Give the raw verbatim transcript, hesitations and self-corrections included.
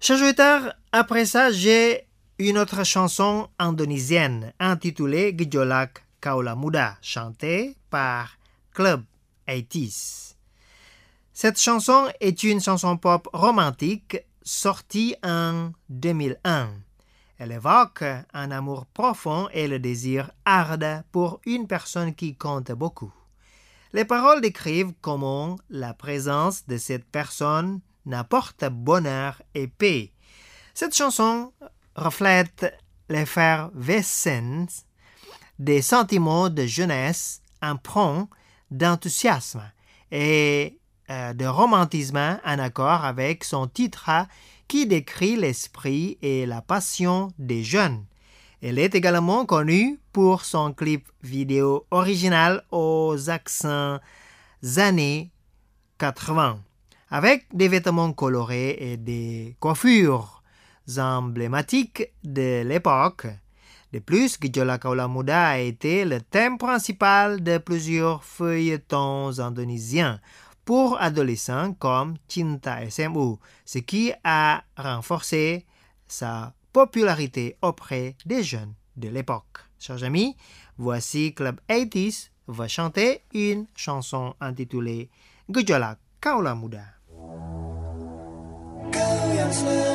Chers auditeurs, après ça, j'ai une autre chanson indonésienne intitulée Gejolak Kaula Muda, chantée par Club quatre-vingt-dix. Cette chanson est une chanson pop romantique sortie en deux mille un. Elle évoque un amour profond et le désir ardent pour une personne qui compte beaucoup. Les paroles décrivent comment la présence de cette personne n'apporte bonheur et paix. Cette chanson reflète l'effervescence des sentiments de jeunesse empreints d'enthousiasme et euh, de romantisme en accord avec son titre qui décrit l'esprit et la passion des jeunes. Elle est également connue pour son clip vidéo original aux accents années quatre-vingts, avec des vêtements colorés et des coiffures emblématiques de l'époque. De plus, Gejolak Kaula Muda a été le thème principal de plusieurs feuilletons indonésiens pour adolescents comme Cinta S M U, ce qui a renforcé sa popularité auprès des jeunes de l'époque. Chers amis, voici Club quatre-vingt-dix va chanter une chanson intitulée Gejolak Kaula Muda. Kau yang